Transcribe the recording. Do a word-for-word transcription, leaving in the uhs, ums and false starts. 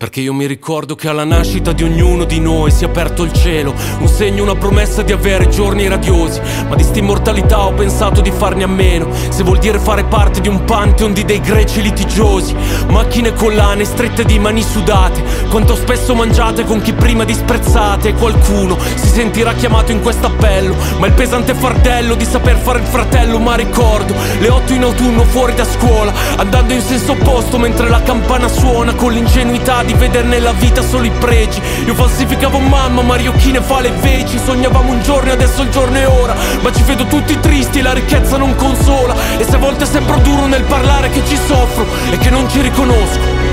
Perché io mi ricordo che alla nascita di ognuno di noi si è aperto il cielo, un segno, una promessa di avere giorni radiosi. Ma di sta immortalità ho pensato di farne a meno, se vuol dire fare parte di un pantheon di dei greci litigiosi. Macchine collane strette di mani sudate, quanto spesso mangiate con chi prima disprezzate. E qualcuno si sentirà chiamato in quest'appello, ma il pesante fardello di saper fare il fratello. Ma ricordo le otto in autunno fuori da scuola, andando in senso opposto mentre la campana suona, con l'ingenuità di vedere nella vita solo i pregi. Io falsificavo mamma, Mariocchine fa le veci. Sognavamo un giorno e adesso il giorno è ora, ma ci vedo tutti tristi e la ricchezza non consola. E se a volte sembro duro nel parlare che ci soffro e che non ci riconosco,